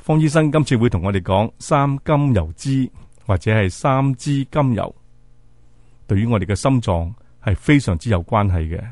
方醫生今次會同我哋講三甘油酯或者係三脂甘油，對於我哋嘅心臟係非常之有關係嘅。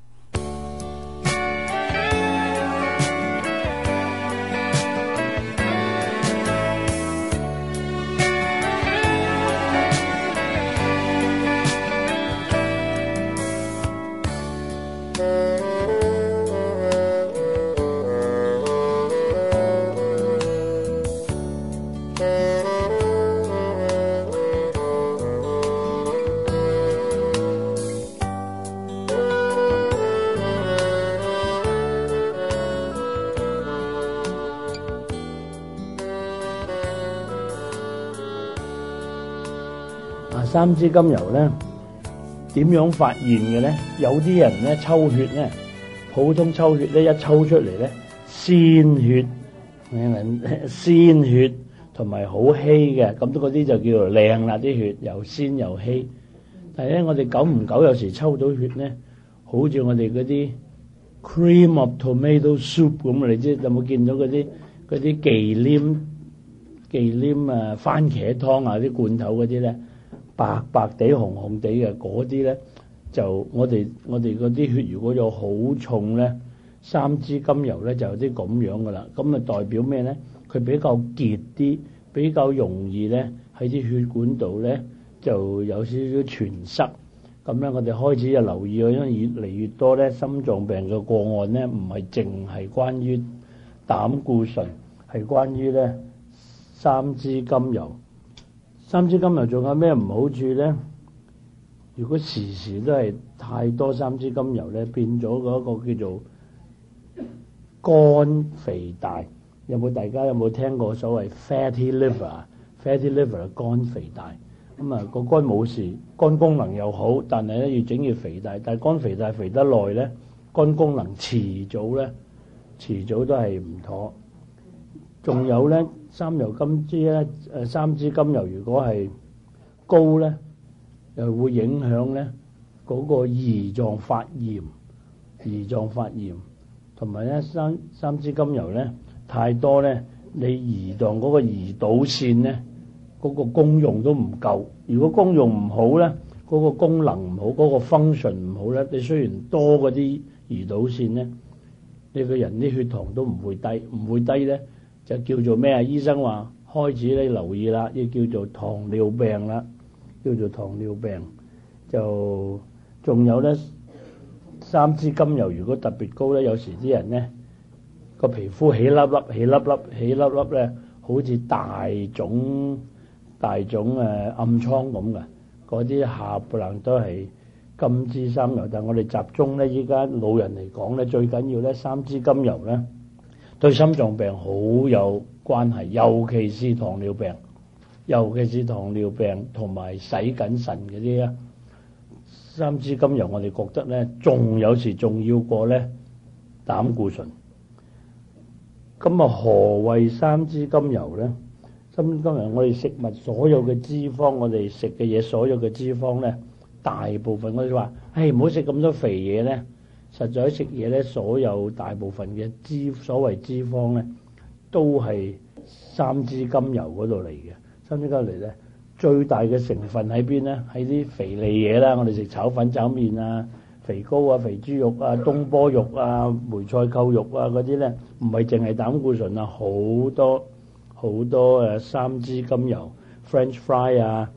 三脂甘油咧點樣發現嘅咧？有啲人咧抽血咧，普通抽血咧一抽出嚟咧鮮血，鮮血同埋好稀嘅，咁嗰啲就叫做靚啦，啲血又鮮又稀。但係咧，我哋久唔久有時抽到血咧，好似我哋嗰啲 cream of tomato soup 咁，你知有冇見到嗰啲忌廉啊番茄湯啊啲罐頭嗰啲咧？白白地紅紅地嘅嗰啲咧，就我哋嗰啲血如果有好重咧，三脂甘油咧就有啲咁樣噶啦。咁啊代表咩咧？佢比較結啲，比較容易咧喺啲血管度咧就有少少栓塞。咁咧我哋開始就留意，因為越嚟越多咧心臟病嘅個案咧，唔係淨係關於膽固醇，係關於咧三脂甘油。三脂甘油仲有咩唔好處咧？如果時時都係太多三脂甘油咧，變咗嗰個叫做肝肥大。大家有冇聽過所謂 fatty liver？fatty liver 肝肥大。咁啊個肝冇事，肝功能又好，但係咧越整越肥大。但係肝肥大肥得耐咧，肝功能遲早都係唔妥。仲有咧，三脂甘油如果係高咧，又會影響咧嗰個胰臟發炎，同埋咧三脂甘油咧太多咧，你胰臟嗰個胰島腺咧嗰個功用都唔夠。如果功用唔好咧，嗰個功能唔好，嗰個 function 唔好咧，你雖然多嗰啲胰島腺咧，你個人啲血糖都唔會低咧。就叫做咩啊？醫生話開始你留意啦，要叫做糖尿病啦，就仲有咧三脂甘油如果特別高咧，有時啲人咧個皮膚起粒粒咧，好似大腫暗瘡咁嘅，嗰啲冚唪唥都係甘脂三油。但係我哋集中咧，依家老人嚟講咧，最緊要咧三脂甘油咧。對心臟病好有關係，尤其是糖尿病同埋洗緊腎嗰啲啊，三脂甘油我哋覺得咧，有時仲要過咧膽固醇。咁啊，何謂三脂甘油咧？三脂甘油我哋食物所有嘅脂肪，我哋食嘅嘢所有嘅脂肪咧，大部分我哋話，唔好食咁多肥嘢咧。實在食嘢咧，所有大部分嘅所謂脂肪咧，都係三脂甘油嗰度嚟嘅。三脂甘油嚟咧，最大嘅成分喺邊咧？喺啲肥膩嘢啦，我哋食炒粉、炒麵啊、肥膏啊、肥豬肉啊、東坡肉啊、梅菜扣肉啊嗰啲咧，唔係淨係膽固醇啊，好多三脂甘油 French fry 啊，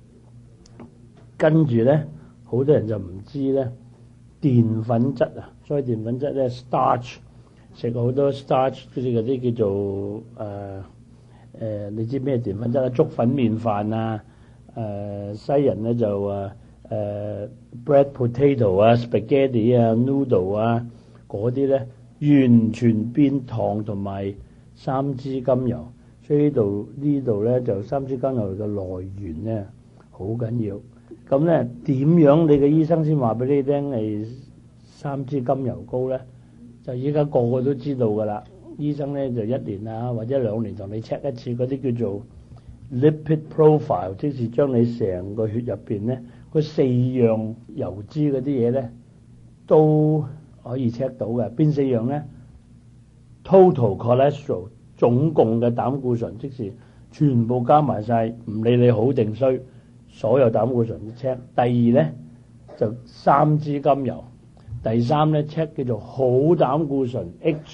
跟住咧，好多人就唔知咧。澱粉質啊，所以澱粉質咧 starch 食好多 starch 嗰啲叫做你知咩澱粉質啊？粥粉麵飯啊，西人咧就bread potato 啊 spaghetti 啊 noodle 啊嗰啲咧完全變糖同埋三脂甘油，所以呢度咧就三脂甘油嘅來源咧好緊要。咁咧點樣你嘅醫生先話俾你聽係三脂甘油高咧？就依家個個都知道噶啦，醫生咧就1年啊或者2年同你 check 一次嗰啲叫做 lipid profile， 即是將你成個血入邊咧嗰4樣油脂嗰啲嘢咧都可以 check 到嘅。邊4樣咧？ Total cholesterol， 總共嘅膽固醇，即是全部加埋晒，唔理你好定衰，所有膽固醇都 check。第二咧就三脂甘油，第三咧 check 叫做好膽固醇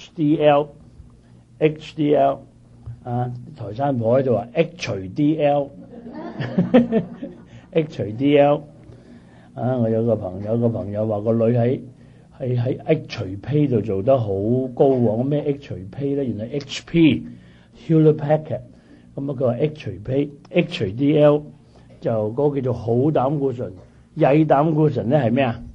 HDL 啊，台山婆咧就話 H 除 DL H 除 DL 啊，我有個朋友話個女喺 H 除 P 度做得好高喎，咩 H 除 P 咧？原來 HP Hewlett Packard 咁啊，佢話 H 除 P H 除 DL 就嗰個叫做好膽固醇，曳膽固醇咧係咩啊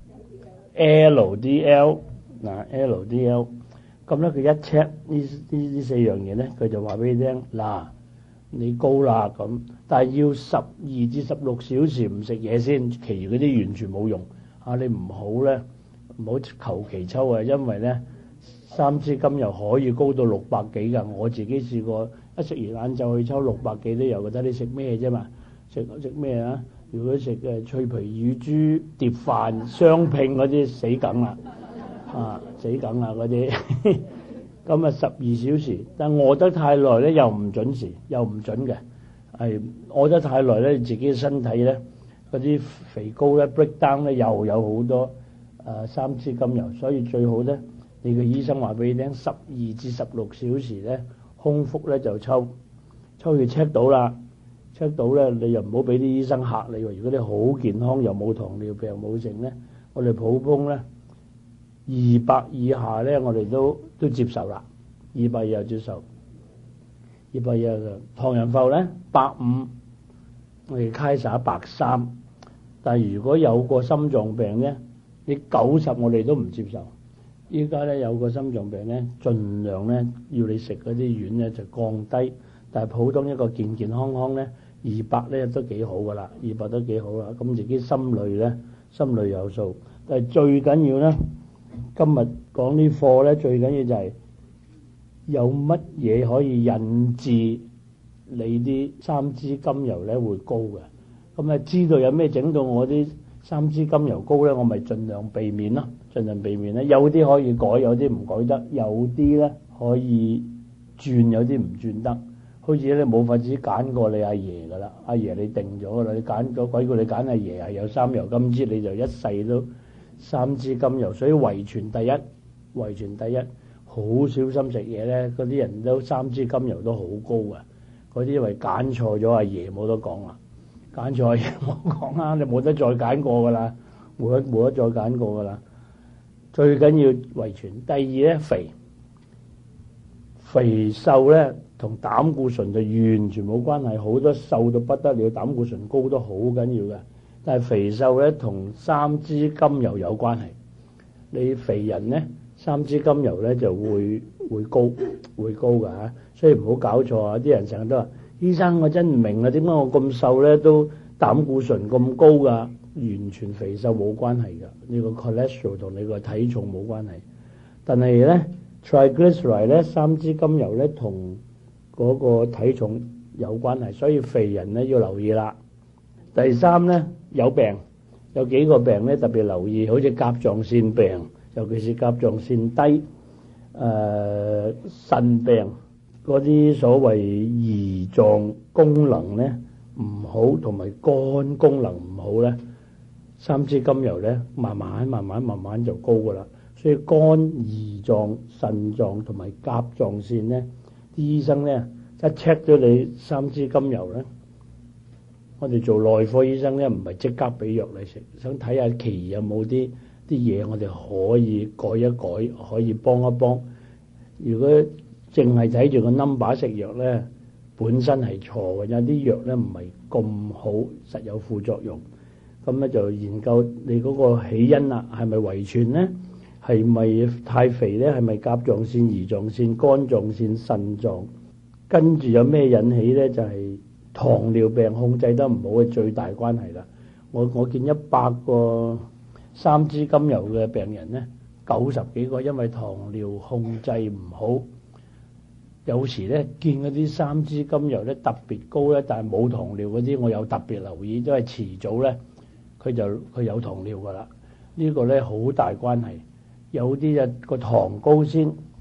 ？LDL 嗱 LDL 咁咧佢一 check 呢四樣嘢咧，佢就話俾你聽嗱，你高啦咁，但係要12至16小時唔食嘢先，其餘嗰啲完全冇用嚇，你唔好咧。唔好求其抽啊！因為咧，三脂甘油可以高到600幾㗎。我自己試過，一食完晏晝去抽600幾都有嘅。睇你食咩啫嘛？食咩啊？如果食脆皮乳豬碟飯雙拼嗰啲死梗啦，死梗啦嗰啲。咁啊12小時，但餓得太耐咧又唔準時，又唔準嘅。係餓得太耐咧，自己身體咧嗰啲肥膏咧 break down 咧又有好多。三脂甘油，所以最好咧，你個醫生話俾你聽，12至16小時咧，空腹咧就抽血 check 到啦，check 到咧，你又唔好俾啲醫生嚇你喎。如果你好健康又冇糖尿病冇剩咧，我哋普通咧200以下咧，我哋都接受啦，200以下接受，200以下嘅糖人埠咧150，我哋開曬130，但係如果有個心臟病咧。你90我哋都唔接受，依家咧有個心臟病咧，盡量咧要你食嗰啲丸咧就降低，但係普通一個健健康康咧200咧都幾好噶啦，200都幾好啦，咁自己心裏有數。但係最緊要咧，今日講啲課咧最緊要就係有乜嘢可以引致你啲三脂甘油咧會高嘅，咁啊知道有咩整到我啲三脂甘油高咧，我咪盡量避免咯，盡量避免咧。有啲可以改，有啲唔改得，有啲咧可以轉，有啲唔轉得。好似你冇法子揀過你阿爺噶啦，阿爺你定咗噶啦，你揀咗鬼叫你揀阿爺係有三油甘脂，你就一世都三脂甘油。所以遺傳第一，好小心食嘢咧，嗰啲人都三脂甘油都好高嘅。嗰啲因為揀錯咗阿爺冇得講啦。揀錯嘢冇講啦，你冇得再揀過噶啦，冇得再揀過噶啦。最緊要遺傳。第二咧，肥瘦咧同膽固醇就完全冇關係，好多瘦到不得了，膽固醇高都好緊要嘅。但係肥瘦咧同三脂甘油有關係。你肥人咧，三脂甘油咧就會高㗎嚇，所以唔好搞錯啊！啲人成日都話。醫生，我真唔明啊，點解我咁瘦咧都膽固醇咁高㗎？完全肥瘦冇關係㗎，呢個 cholesterol 同你個體重冇關係。但係咧 triglyceride 咧三脂甘油咧同嗰個體重有關係，所以肥人咧要留意啦。第三咧有幾個病咧特別留意，好似甲狀腺病，尤其是甲狀腺低，腎病。嗰啲所謂胰臟功能咧唔好，同埋肝功能唔好咧，三脂甘油咧慢慢就高噶啦。所以肝、胰臟、腎臟同埋甲狀腺咧，啲醫生咧一 check 咗你三脂甘油咧，我哋做內科醫生咧唔係即刻俾藥你食，想睇下其餘有冇啲嘢我哋可以改一改，可以幫一幫。如果淨係睇住個 number 食藥咧，本身係錯嘅，有啲藥咧唔係咁好，實有副作用。咁咧就研究你嗰個起因啦，係咪遺傳咧？係咪太肥咧？係咪甲狀腺、胰臟腺、肝臟腺、腎臟？跟住有咩引起咧？就係糖尿病控制得唔好嘅最大關係啦。我見100個三脂甘油嘅病人咧，90幾個因為糖尿控制唔好。有時咧見嗰啲三脂甘油咧特別高咧，但係冇糖尿嗰啲，我有特別留意，因為遲早咧佢有糖尿噶啦。呢個咧好大關係，有啲個糖高先，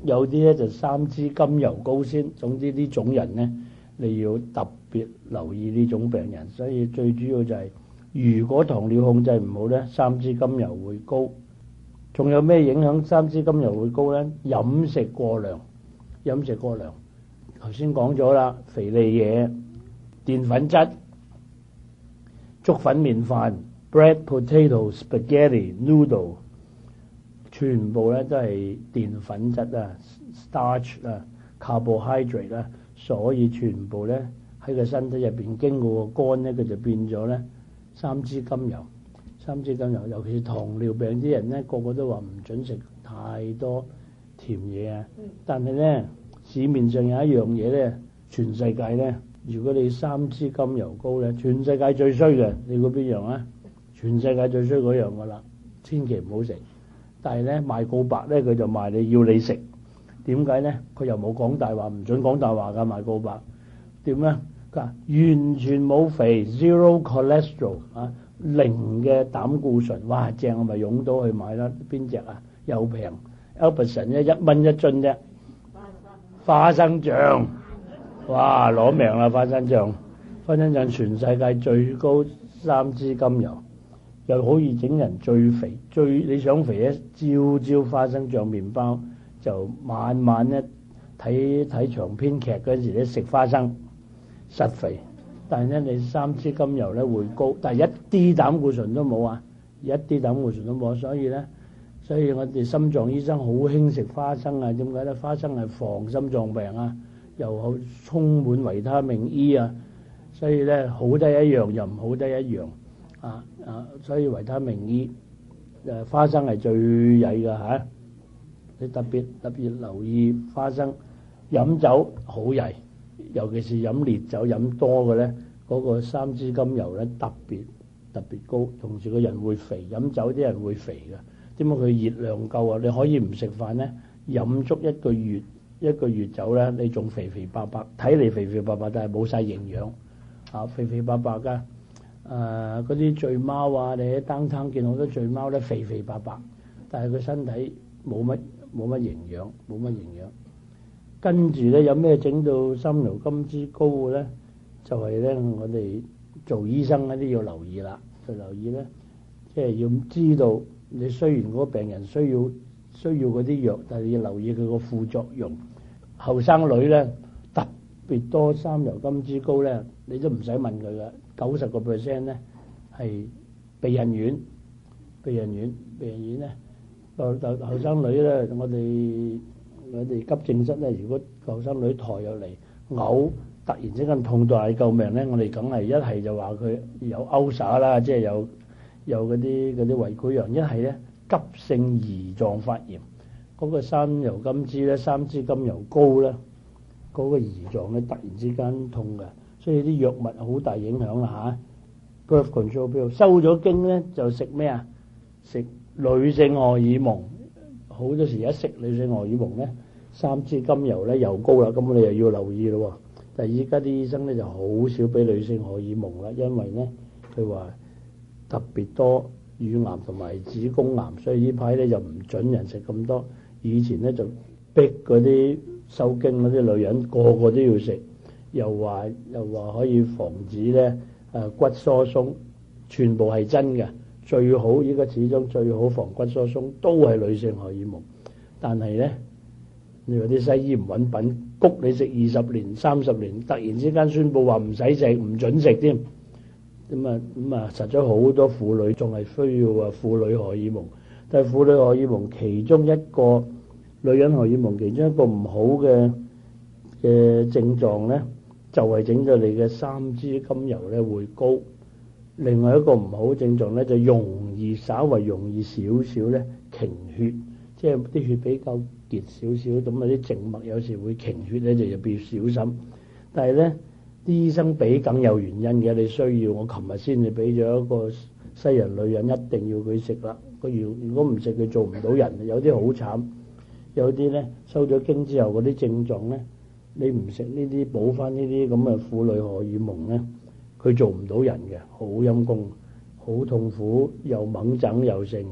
有啲咧就三支甘油膏先。總之呢種人咧，你要特別留意呢種病人。所以最主要就係、如果糖尿控制唔好咧，三支甘油會高。仲有咩影響三支甘油會高咧？飲食過量，飲食過量。頭先講咗啦，肥膩嘢、澱粉質、粥粉麵飯、bread、potato、spaghetti、noodle， 全部咧都係澱粉質啊、starch 啊、carbohydrate 啊，所以全部咧喺個身體入邊經過個肝咧，佢就變咗咧三支甘油。三支甘油，尤其是糖尿病啲人咧，個個都話唔準食太多甜嘢啊。但係咧，市面上有一樣嘢咧，全世界咧，如果你三支甘油膏咧，全世界最衰嘅，你估邊樣啊？全世界最衰嗰樣噶啦，千祈唔好食。但係咧賣告白咧，佢就賣你要你食。點解咧？佢又冇講大話，唔準講大話㗎賣告白。點咧？佢話完全冇肥 ，zero cholesterol 啊！零嘅膽固醇，哇正，我咪湧到去買啦。邊隻啊？又平 ，Albertson 咧1蚊一樽啫。花生醬，哇攞命啦！花生醬，花生醬全世界最高三支甘油，又好易整人最肥。你想肥咧，朝花生醬麵包，就晚晚咧睇長篇劇嗰陣時咧食花生，實肥。但係咧，你三支甘油咧會高，但係一啲膽固醇都冇啊，一啲膽固醇都冇，所以我哋心臟醫生好興食花生啊。點解咧？花生係防心臟病啊，又好充滿維他命 E 啊，所以咧好得一樣又唔好得一樣所以維他命 E 花生係最曳㗎嚇。你特別留意花生。飲酒好曳。尤其是飲烈酒飲多嘅咧，嗰個三支甘油咧特別高，同時個人會肥。飲酒啲人會肥嘅，點解佢熱量夠啊？你可以唔食飯咧，飲足一個月酒咧，你仲肥肥白白，睇嚟肥肥白白，但係冇晒營養啊，肥肥白白㗎。嗰啲醉貓啊，你喺單攤見好多醉貓咧，肥肥白白，但係佢身體冇乜營養，冇乜營養。跟住咧，有咩整到三硫甘脂高嘅咧？就係咧，我哋做醫生嗰啲要留意啦。就留意咧，即係要知道你雖然嗰個病人需要嗰啲藥，但係要留意佢個副作用。後生女咧特別多三硫甘脂高咧，你都唔使問佢嘅，90%咧係避孕丸。避孕丸咧，後生女咧，我哋急症室咧，如果後生女抬入嚟嘔，突然之間痛到嗌救命咧，我哋梗係一係就話佢有勾撒啦，即係有嗰啲胃潰瘍；一係咧急性胰臟發炎，嗰個三硫甘脂咧，三支甘油膏咧，嗰個胰臟咧突然之間痛嘅，所以啲藥物好大影響啦嚇。Birth control pill 收咗經咧就食咩啊？食女性荷爾蒙。好多時一食女性荷爾蒙咧，三支甘油咧又高啦，咁你又要留意咯。但係依家啲醫生咧就好少俾女性荷爾蒙啦，因為咧佢話特別多乳癌同埋子宮癌，所以呢排咧就唔準人食咁多。以前咧就逼嗰啲收經嗰啲女人個個都要食，又話可以防止咧骨疏鬆，全部係真嘅。最好依家始終最好防骨疏鬆都係女性荷爾蒙，但係咧你話啲西醫唔揾品，谷你食20年、30年，突然之間宣佈話唔使食、唔準食添，咁啊實在好多婦女仲係需要婦女荷爾蒙，但係婦女荷爾蒙其中一個女人荷爾蒙其中一個唔好嘅症狀咧，就係整到你嘅三支甘油咧會高。另外一個唔好症狀咧，就稍為容易少少咧凝血，即係啲血比較結少少，咁啊啲靜脈有時會凝血咧，就要別小心。但係咧，啲醫生俾梗有原因嘅，你需要我琴日先至俾咗一個西人女人，一定要佢食啦。佢如果唔食，佢做唔到人。有啲好慘，有啲咧收咗經之後嗰啲症狀咧，你唔食呢啲補翻呢啲咁嘅婦女荷爾蒙咧，佢做唔到人嘅，好陰功，好痛苦，又猛整又剩，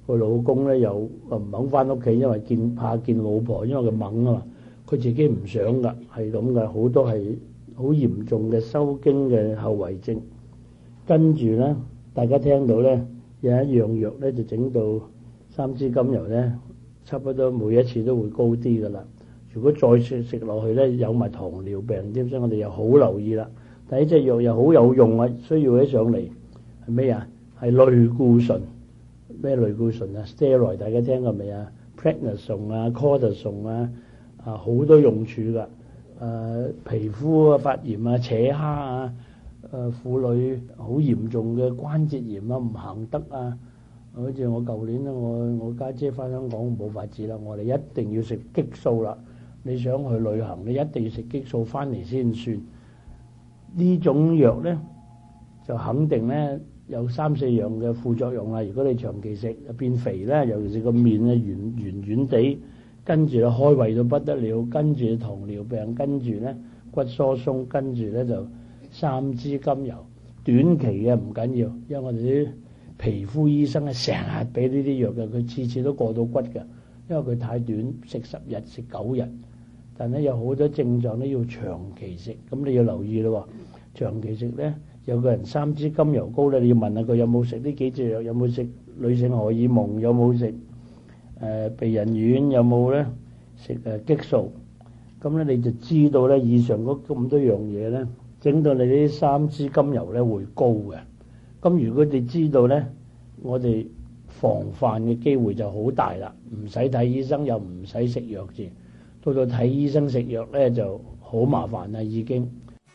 個老公咧又唔肯翻屋企，因為怕見老婆，因為佢猛啊嘛。佢自己唔想噶，係咁嘅，好多係好嚴重嘅收經嘅後遺症。跟住咧，大家聽到咧有一樣藥咧就整到三支甘油咧，差不多每一次都會高啲噶啦。如果再食落去咧，有埋糖尿病添，所以我哋又好留意啦。但係呢隻藥又好有用啊，需要起上嚟係咩啊？係類固醇。咩類固醇啊 ？steroid 大家聽過未啊 ？prednisone 啊 cortisone 啊，好多用處㗎。皮膚啊發炎啊、扯蝦啊，婦女好嚴重嘅關節炎啊，唔行得啊。好似我舊年咧，我家姐翻香港冇法子啦，我哋一定要食激素啦。你想去旅行，你一定要食激素翻嚟先算。呢種藥咧就肯定咧有3-4樣嘅副作用啦。如果你長期食變肥咧，尤其是個面咧圓地，跟住咧開胃到不得了，跟住糖尿病，跟住咧骨疏鬆，跟住咧就3支甘油。短期嘅唔緊要，因為我哋啲皮膚醫生咧成日俾呢啲藥嘅，佢次次都過到骨嘅，因為佢太短，食10日食9日。但係有好多症狀咧要長期食，咁你要留意咯。長期食咧，有個人3支甘油膏咧，你要問下佢有冇食呢幾隻藥，有冇食女性荷爾蒙，有冇食避孕丸，有冇咧食激素。咁咧你就知道咧，以上嗰咁多樣嘢咧，整到你呢3支甘油咧會高嘅。咁如果你知道咧，我哋防範嘅機會就好大啦，唔使睇醫生又唔使食藥住。到睇醫生食藥咧就好麻煩啦，已經。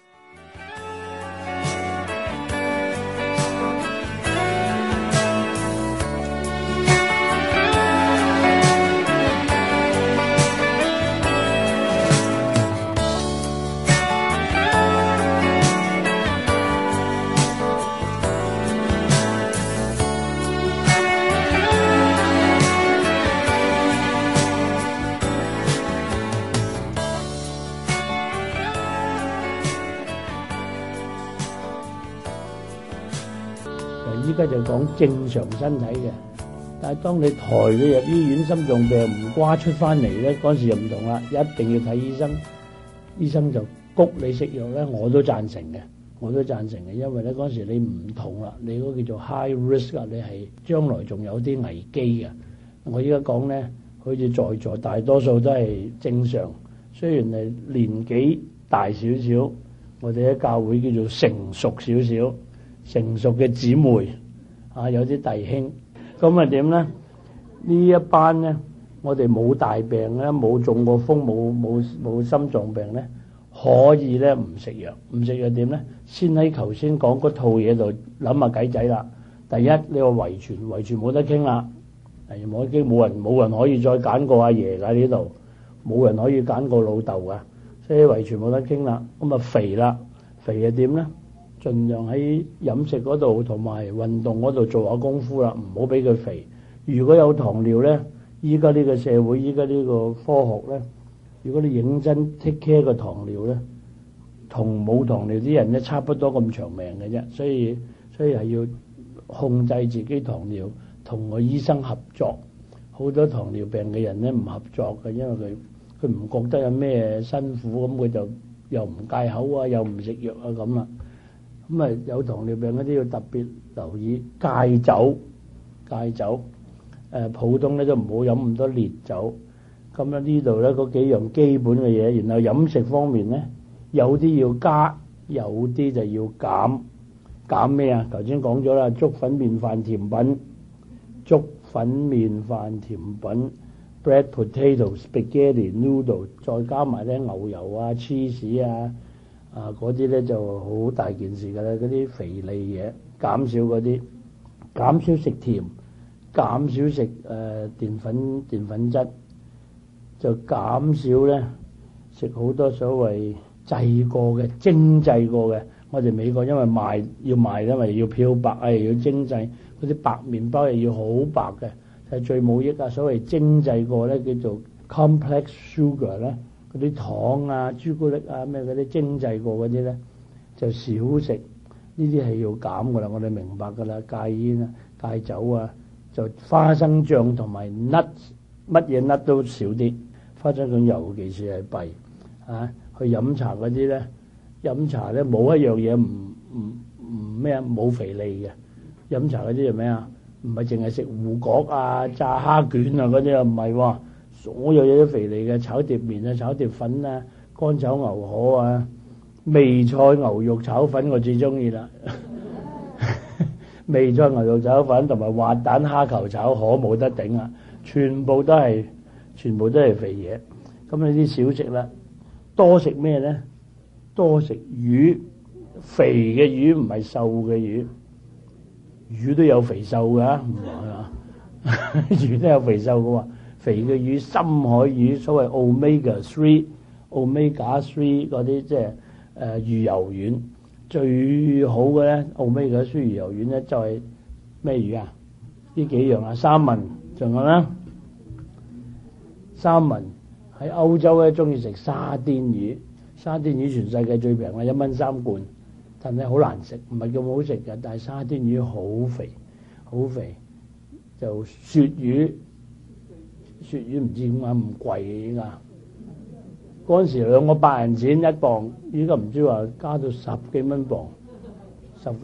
依家就講正常身體嘅，但係當你抬佢入醫院心臟病唔瓜出翻嚟咧，嗰時就唔同啦，一定要睇醫生。醫生就谷你食藥咧，我都贊成嘅，因為咧嗰時你唔同啦，你嗰個叫做 high risk 啊，你係將來仲有啲危機嘅。我依家講咧，好似在座大多數都係正常，雖然係年紀大少少，我哋喺教會叫做成熟少少。成熟嘅姊妹有啲弟兄，咁點咧？呢一班咧，我哋冇大病咧，冇中過風，冇心臟病咧，可以咧唔食藥。唔食藥點咧？先喺頭先講嗰套嘢度諗下計仔啦。第一，你話遺傳冇得傾啦，冇得傾，冇人可以再揀過阿爺㗎呢度，冇人可以揀過老豆㗎，所以遺傳冇得傾啦。咁啊肥啦，肥係點咧？盡量喺飲食嗰度同埋運動嗰度做下功夫啦，唔好俾佢肥。如果有糖尿咧，依家呢個社會，依家呢個科學咧，如果你認真 take care 個糖尿咧，同冇糖尿啲人咧差不多咁長命嘅啫。所以係要控制自己糖尿，同個醫生合作。好多糖尿病嘅人咧唔合作嘅，因為佢唔覺得有咩辛苦，咁佢就又唔戒口啊，又唔食藥啊咁啦。咁啊，有糖尿病嗰啲要特別留意戒酒。普通咧都唔好飲咁多烈酒。咁咧呢度咧嗰幾樣基本嘅嘢，然後飲食方面咧，有啲要加，有啲就要減。減咩啊？頭先講咗啦，粥粉麵飯甜品，bread potato spaghetti noodle， 再加埋咧牛油啊、cheese 啊。嗰啲咧就好大件事㗎啦，嗰啲肥膩嘢減少嗰啲，減少食甜，減少食澱粉質，就減少咧食好多所謂製過嘅、精製過嘅。我哋美國因為要賣，因為要漂白，要精製嗰啲白麵包又要好白嘅，係最冇益啊！所謂精製過咧叫做 complex sugar 咧。嗰啲糖啊、朱古力啊、咩嗰啲精製過嗰啲咧，就少食。呢啲係要減噶啦，我哋明白噶啦。戒煙啊、戒酒啊， 就花生醬同埋 nut， 乜嘢 nut 都少啲，花生醬尤其是係弊啊！去飲茶嗰啲咧，飲茶咧冇一樣嘢唔咩啊，冇肥膩嘅。飲茶嗰啲係咩啊？唔係淨係食芋角啊、炸蝦卷啊嗰啲啊，唔係喎，所有嘢都肥膩嘅，炒碟麵啊、炒碟粉啊、乾炒牛河啊、味菜牛肉炒粉我最中意啦。味菜牛肉炒粉同埋滑蛋蝦球炒河冇得頂啊！全部都係肥嘢。咁你啲少食啦，多食咩咧？多食魚，肥嘅魚唔係瘦嘅魚，魚都有肥瘦噶，唔係嘛？魚都有肥瘦嘅喎。肥嘅魚，深海魚，所謂 omega 3嗰啲，即係魚油丸。最好嘅咧，omega 3魚油丸咧就係咩魚啊？呢幾樣啊，三文，仲有咧，三文喺歐洲咧中意食沙甸魚，沙甸魚全世界最平啊，1蚊3罐，但係好難食，唔係咁好食嘅。但係沙甸魚好肥，好肥。就鱈魚唔知點解唔貴嘅依家。嗰陣時2個8人錢1磅，依家唔知話加到10幾蚊磅，11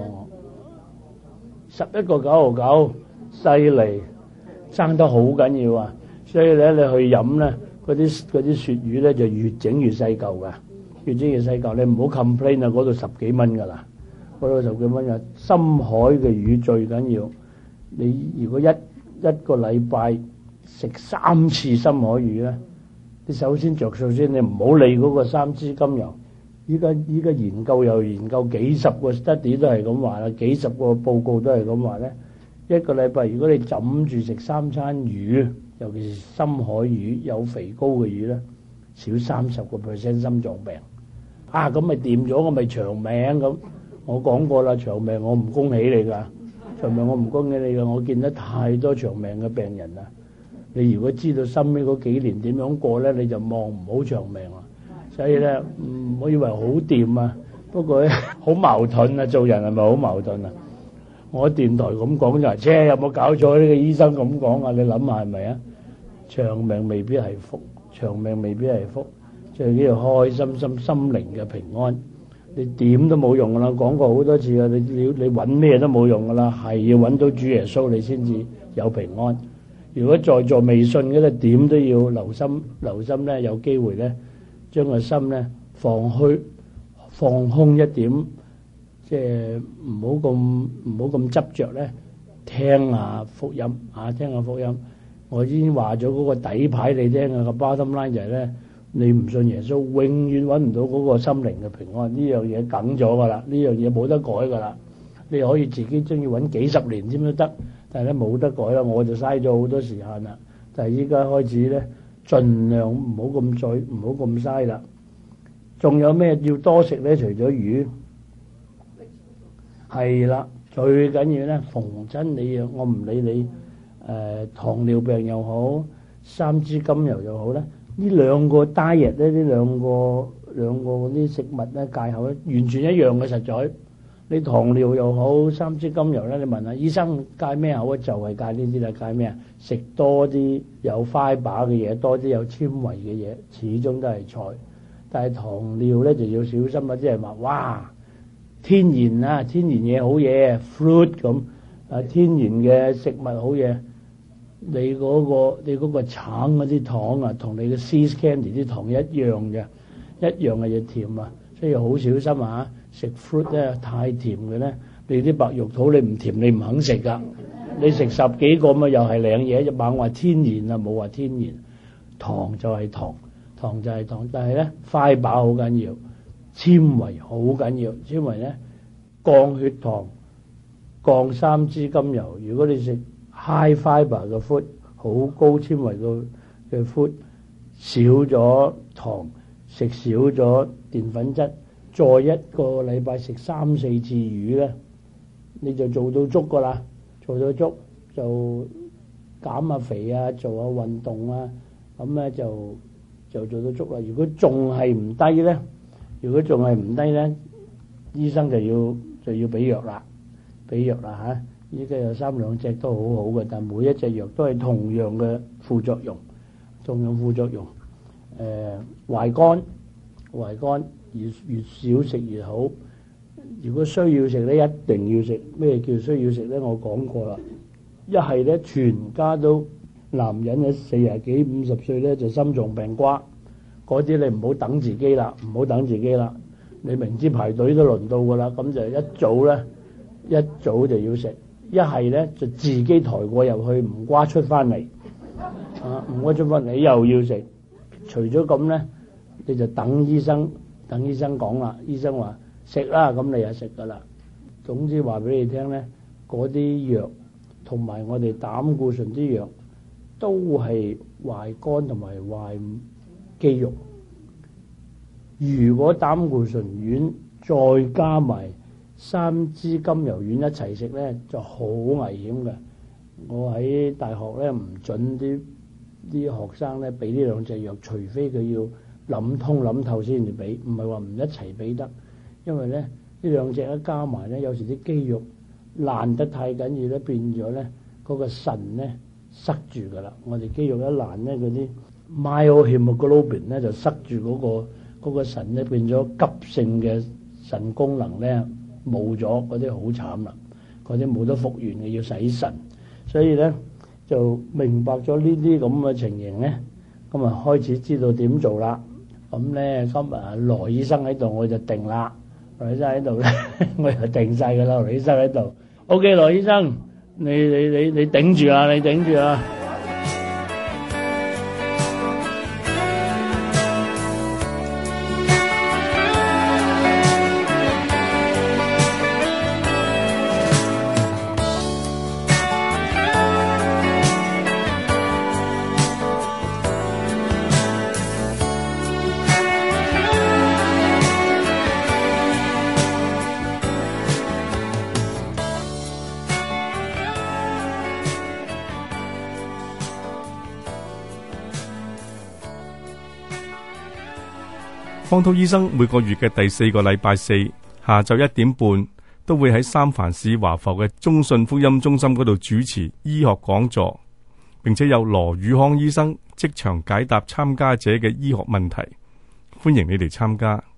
個9.99，犀利，爭得好緊要啊！所以咧，你去飲咧，嗰啲鱈魚咧就越整越細嚿噶，越整越細嚿。你唔好 complain 啊，嗰度10幾蚊噶啦，嗰度10幾蚊啊！深海嘅魚最緊要，你如果一個禮拜食3次深海魚咧，你首先着數先，你唔好理嗰個3支甘油。依家研究又研究幾十個 study 都係咁話啦，幾十個報告都係咁話咧。一個禮拜如果你枕住食3餐魚，尤其是深海魚有肥膏嘅魚咧，少30% 心臟病。啊，咁咪掂咗，我咪長命咁。我講過啦，長命我唔恭喜你㗎，長命我唔恭喜你㗎。我見得太多長命嘅病人啦。你如果知道身邊嗰幾年點樣過咧，你就望唔好長命啦。所以咧，我以為好掂啊，不過咧好矛盾啊，做人係咪好矛盾啊？我喺電台咁講就係，有冇搞錯？呢個醫生咁講啊？你諗下係咪啊？長命未必係福，長命未必係福，最緊要開心心靈嘅平安。你點都冇用噶啦，講過好多次啦。你揾咩都冇用噶啦，係要揾到主耶穌你先至有平安。如果在座未信嘅咧，點都要留心咧，有機會咧，將個心咧放空一點，即係唔好咁執着咧，聽下福音啊，聽下福音。我已經話咗嗰個底牌你聽啊，個 bottom line 就係咧，你唔信耶穌，永遠揾唔到嗰個心靈嘅平安。呢樣嘢梗咗噶啦，呢樣嘢冇得改噶啦。你可以自己中意揾幾十年先都得。但係咧冇得改啦，我就嘥咗好多時間啦。但係依家開始咧，盡量唔好咁嘥啦。仲有咩要多食咧？除咗魚，係啦，最緊要咧，逢親你我唔理你糖尿病又好，3支甘油又好咧，呢兩個 diet 咧，呢兩個嗰啲食物咧，戒口咧，完全一樣嘅實在。你糖尿又好，3支甘油咧，你問下醫生戒咩口啊？就係戒呢啲啦。戒咩啊？食多啲有 fibre 嘅嘢，多啲有纖維嘅嘢，始終都係菜。但係糖尿咧就要小心啦，即係話哇，天然嘢好嘢 fruit 咁啊，天然嘅食物好嘢。你嗰個橙嗰啲糖啊，同你嘅 sea candy 啲糖一樣嘅，一樣嘅嘢甜啊，所以好小心啊！食 fruit 咧太甜嘅咧，你啲白玉桃你唔甜你唔肯食噶，你食10幾個咪又係靚嘢，一猛話天然啊，冇話天然。糖就係糖，糖就係糖，但係咧 fibre 好緊要，纖維好緊要，纖維咧降血糖，降3支甘油。如果你食 high fibre 嘅 food， 好高纖維嘅 food， 少咗糖，食少咗澱粉質。再一個禮拜食3、4次魚咧，你就做到足噶啦，做到足就減下肥啊，做下運動啊，咁咧就做到足啦。如果仲係唔低咧，醫生就要俾藥啦嚇。 依家有3-2隻都好好嘅，但每一隻藥都係同樣嘅副作用，壞肝越少食越好。如果需要食咧，一定要食。咩叫需要食咧？我講過啦。一係咧，全家都男人咧40幾50歲咧就心臟病瓜，嗰啲你唔好等自己啦，你明知排隊都輪到噶啦，咁就一早就要食。一係咧就自己抬過入去，唔瓜出翻嚟，你又要食。除咗咁咧，你就等醫生講啦。醫生話食啦，咁你就食噶啦。總之話俾你聽咧，嗰啲藥同埋我哋膽固醇啲藥都係壞肝同埋壞肌肉。如果膽固醇丸再加埋3支甘油丸一齊食咧，就好危險嘅。我喺大學咧唔準啲學生咧俾呢兩隻藥，除非佢要諗通諗透先至俾，唔係話唔一齊俾得。因為咧呢兩隻一加埋咧，有時啲肌肉爛得太緊要咧，變咗咧嗰個腎咧塞住噶啦。我哋肌肉一爛咧，嗰啲 myohemoglobin 咧就塞住嗰個腎咧，變咗急性嘅腎功能咧冇咗，嗰啲好慘啦，嗰啲冇得復原嘅，要洗腎。所以咧就明白咗呢啲咁嘅情形咧，咁啊開始知道點做啦。咁咧今日羅醫生喺度，我就定啦。羅醫生喺度咧，我就定晒噶啦。羅醫生喺度 ，OK， 羅醫生，你頂住啦，你頂住啦。 方濤醫生每個月嘅第4個禮拜四下晝1點半都會喺三藩市華埠嘅中信福音中心嗰度主持醫學講座，並且有羅宇康醫生即場解答參加者嘅醫學問題，歡迎你哋參加。